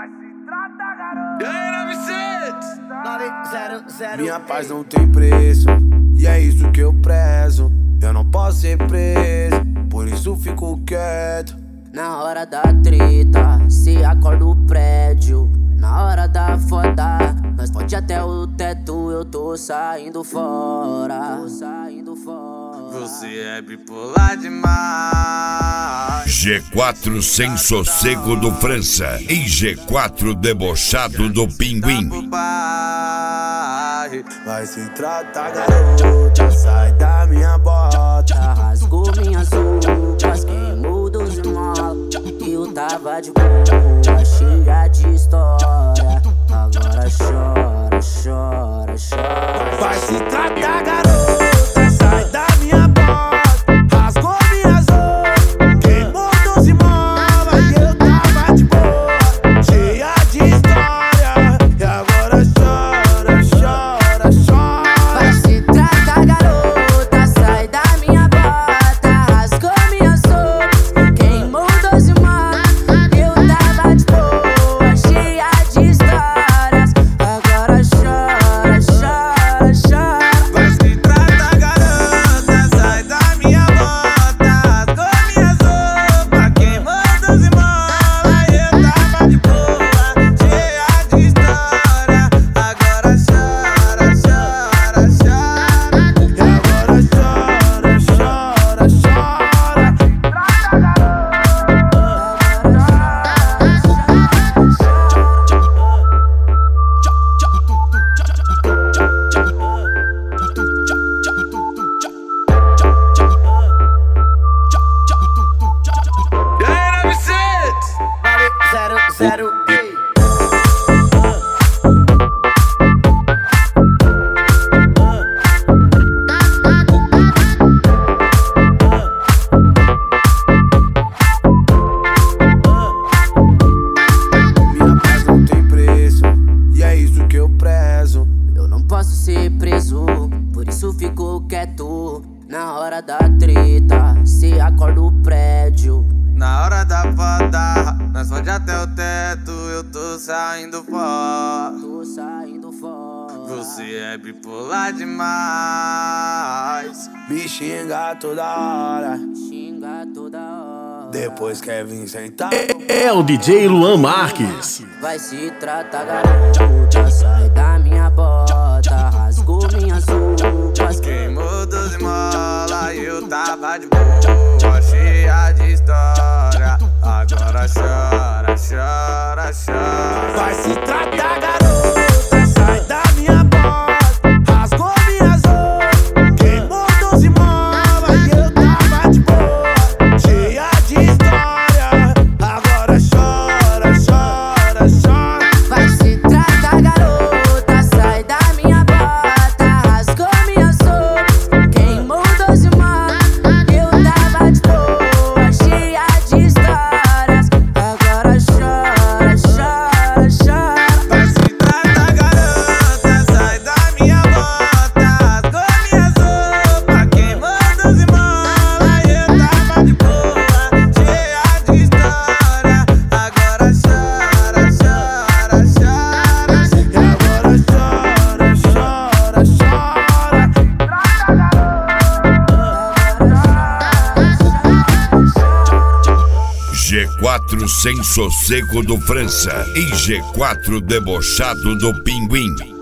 Vai se tratar, garoto. E aí, 900. Minha paz não tem preço, e é isso que eu prezo. Eu não posso ser preso, por isso fico quieto. Na hora da treta, se acorda o prédio. Na hora da foda, nós pode até o teto. Eu tô saindo fora. Você é bipolar demais. G4 sem sossego do França e G4 debochado do Pinguim. Vai se tratar, garota, sai da minha bota. Rasgou minhas roupas, queimou 12 molas. Eu tava de boa, cheia de história. Agora chora, chora, chora. Vai se tratar, garota, sai da minha bota. Rasgou minhas roupas, queimou 12 molas. Eu tava de boa, cheia de história. E agora chora, chora, chora. Vai se tratar, garota, sai da minha bota. Rasgou minhas roupas, queimou 12 molas. Eu tava de boa, cheia de histórias. Agora chora, chora, chora. Vai se tratar, garota, sai da minha bota. Rasgou minhas roupas, queimou 12 molas. Eu tava de boa, cheia de história. Agora chora, chora, chora. E agora chora, chora, chora. E aí, 900. 0, ei. Minha paz não tem preço, e é isso que eu prezo. Eu não posso ser preso, por isso fico quieto. Na hora da treta, se acorda o prédio. Na hora da foda, nós pode até o teto. Eu tô saindo fora. Tô saindo fora. Você é bipolar demais. Me xinga toda hora, Xinga toda hora. depois quer vir sentar. É o DJ Luan Marques. Vai se tratar, garota, sai da minha bota. Rasgou minhas roupas, Queimou 12 molas e eu tava de boa, cheia de história. Agora chora, chora, chora. Vai se tratar, garota, sai da minha bota. Rasgou minhas roupas, queimou 12 molas. Eu tava de boa, cheia de história. Agora chora, chora, chora. vai se tratar, garota, sai da minha bota. Rasgou minhas roupas, queimou 12 molas. Eu tava de boa, cheia de histórias. Agora chora, chora, chora. Vai se tratar, garota, sai da minha bota. Rasgou minhas roupas, queimou 12 molas. Eu tava de boa, cheia de história. Agora chora, chora, chora. E agora chora, chora, chora. G4 sem sossego do França e G4 debochado do Pinguim.